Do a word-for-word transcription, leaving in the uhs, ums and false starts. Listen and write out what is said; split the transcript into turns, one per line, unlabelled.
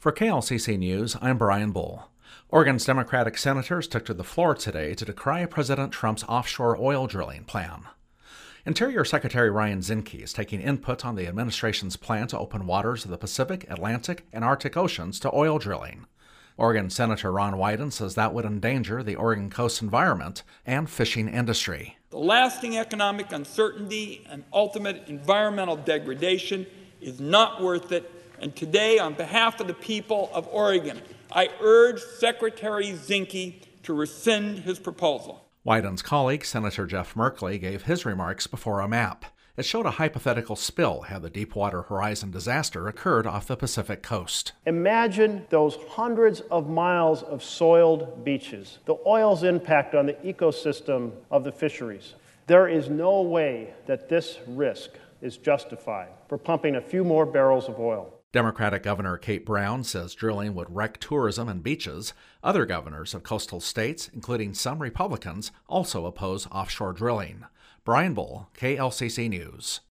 For K L C C News, I'm Brian Bull. Oregon's Democratic senators took to the floor today to decry President Trump's offshore oil drilling plan. Interior Secretary Ryan Zinke is taking input on the administration's plan to open waters of the Pacific, Atlantic, and Arctic Oceans to oil drilling. Oregon Senator Ron Wyden says that would endanger the Oregon coast environment and fishing industry.
The lasting economic uncertainty and ultimate environmental degradation is not worth it. And today, on behalf of the people of Oregon, I urge Secretary Zinke to rescind his proposal.
Wyden's colleague, Senator Jeff Merkley, gave his remarks before a map. It showed a hypothetical spill had the Deepwater Horizon disaster occurred off the Pacific coast.
Imagine those hundreds of miles of soiled beaches, the oil's impact on the ecosystem of the fisheries. There is no way that this risk is justified for pumping a few more barrels of oil.
Democratic Governor Kate Brown says drilling would wreck tourism and beaches. Other governors of coastal states, including some Republicans, also oppose offshore drilling. Brian Bull, K L C C News.